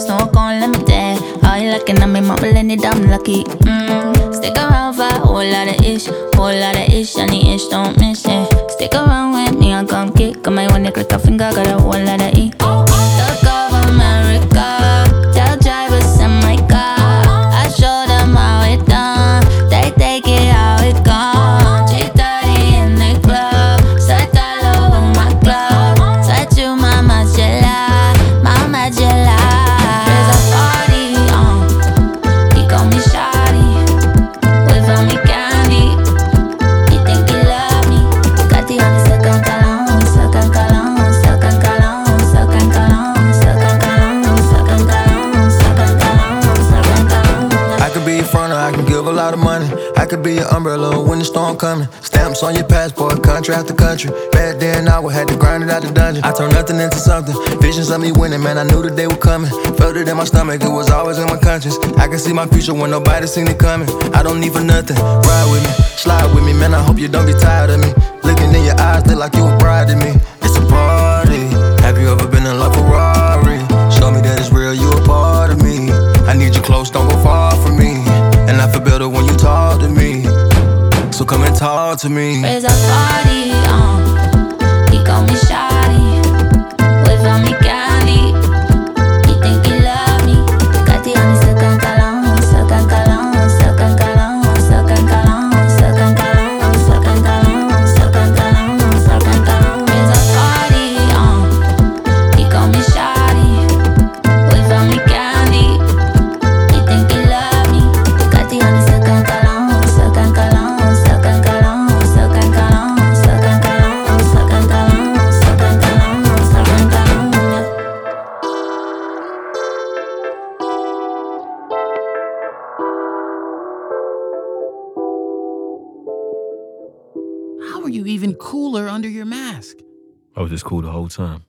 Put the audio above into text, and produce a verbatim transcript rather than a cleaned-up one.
so gon' let me dance. How you looking at me, mama, let it, I'm lucky. Mm. Stick around for a whole lot of ish, whole lot of ish, and the ish don't miss it. Stick around with me, I come kick. Come I wanna click a finger, got a whole lot of E. Look over America, tell drivers send my car. I show them how it done, they take it how it gone. three thirty in the club, sweat all over my glove. Sweat you, mama, Jella, mama, Jella. There's a party on, he call me Shawty, wave on me candy. He think he love me, got the honey, second cologne, second cologne, second cologne, second cologne, second cologne, second cologne, second cologne, second cologne. I could be your front or I can give a lot of money. I could be your umbrella when the storm coming. Stamps on your passport, country after country. Back then I would had to grind it out the dungeon. I turned nothing into something. Visions of me winning, man, I knew the day was coming. Felt it in my stomach, it was always in my conscience. I can see my future when nobody seen it coming. I don't need for nothing, ride with me, slide with me, man, I hope you don't get tired of me. Looking in your eyes, look like you a bride to me. It's a party, have you ever been in love with Ferrari? Show me that it's real, you a part of me. I need you close, don't go far from me. And I feel better when you talk to me. So come and talk to me. There's a party on, he call me Shawty, wave on me candy. He think he love me, got the honey, second cologne, second cologne, second cologne, second cologne, second cologne, second cologne, second cologne, second cologne. There's a party on, he call me Shawty, wave on me candy. He think he love me, got the honey, second cologne, second cologne, second cologne, second cologne, second cologne, second cologne, second cologne, second cologne. How are you even cooler under your mask? I was just cool the whole time.